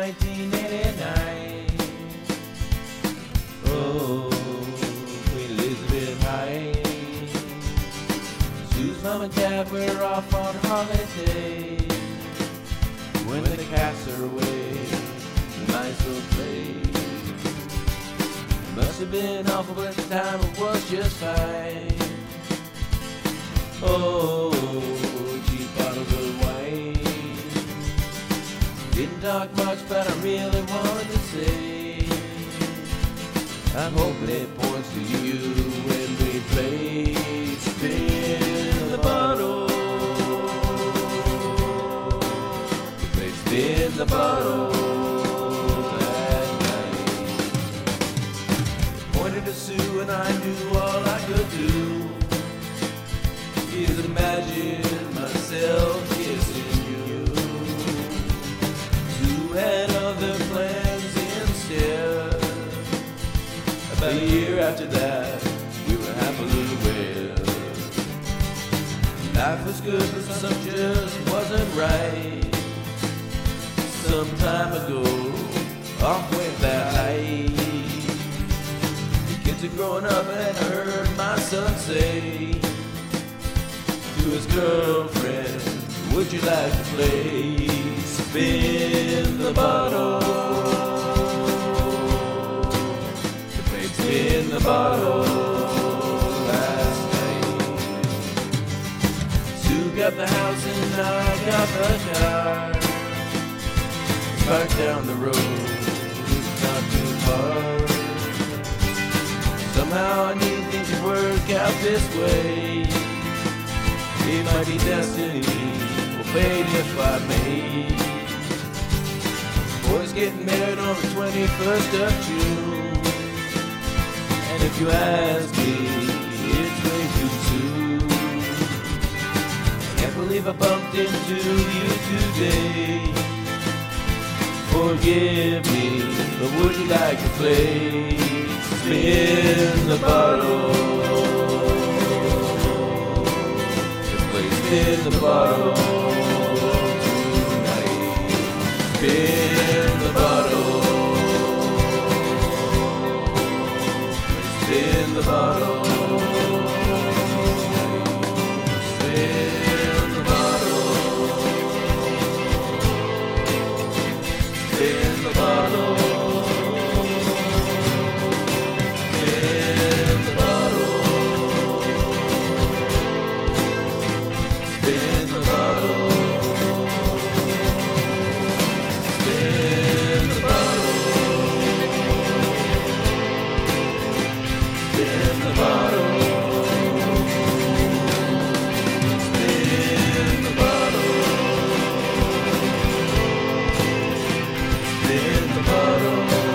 1989. Oh, Queen Elizabeth High. Sue's mom and dad were off on holiday. When the cats are away, the mice will play. It must have been awful, but at the time it was just fine. Oh, cheap bottles of wine. Didn't talk much, but I really wanted to say, I'm hoping it points to you when we play Spin the Bottle. We play Spin the Bottle that night. Pointed to Sue and I knew all I could do is imagine myself kissing you. Sue had other plans instead. About a year after that, we were happily wed. Life was good, but something just wasn't right. Some time ago, off went that light. The kids are growing up and I heard my son say to his girlfriend, would you like to play Spin the Bottle? To play Spin the Bottle last night. Sue got the house and I got the car. Parked down the road, it's not too far. Somehow I knew things would work out this way. It might be destiny, well, fate if I may. Boys getting married on the 21st of June. And if you ask me, it's way too soon. Can't believe I bumped into you today. Forgive me, but would you like to play Spin the Bottle? Spin the bottle tonight. Spin the bottle. Spin the bottle. Spin the bottle. Spin the bottle. In the bottle.